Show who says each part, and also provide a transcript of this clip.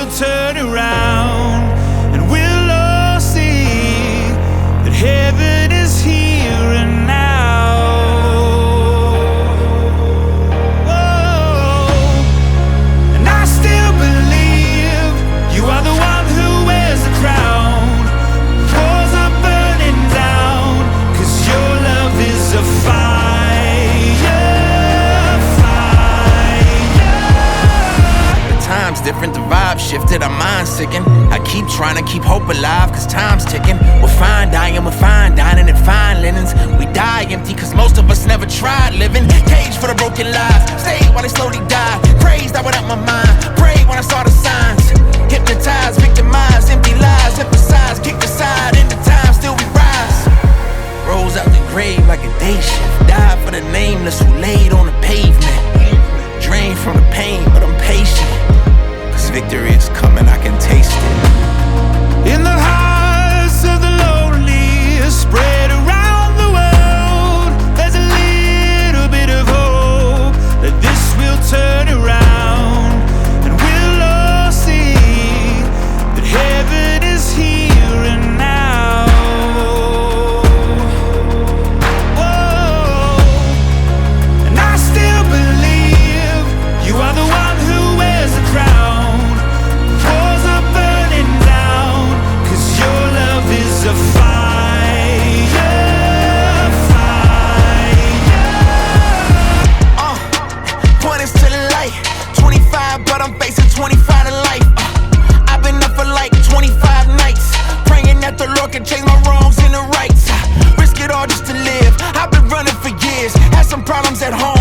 Speaker 1: turn around, and we'll all see that heaven is here and now. Whoa. And I still believe you are the one who wears the crown. Walls are burning down, 'cause your love is a fire, fire.
Speaker 2: The time's different, the vibe shifted, our minds sickened. I keep trying to keep hope alive, 'cause time's ticking. We're fine dying, we're fine dining in fine linens. We die empty, 'cause most of us never tried living. Cage for the broken lives, stayed while they slowly die. Praised out without my mind, prayed when I saw the signs. Hypnotized, victimized, empty lies, emphasized, kicked aside. In the time, still we rise. Rose out the grave like a day shift. Died for the nameless who laid on the pavement. Drained from the pain, but I'm patient, 'cause victory is coming, I can taste it.
Speaker 1: In the hearts of the lonely, spread around the world, there's a little bit of hope that this will turn around, and we'll all see that heaven is here and now. Whoa. And I still believe you are the one who wears the crown. Walls are burning down, 'cause your love is a fire, fire.
Speaker 2: Point is to the light. 25, but I'm facing 25 to life. I've been up for like 25 nights, praying that the Lord can change my wrongs into rights. Risk it all just to live. I've been running for years, had some problems at home.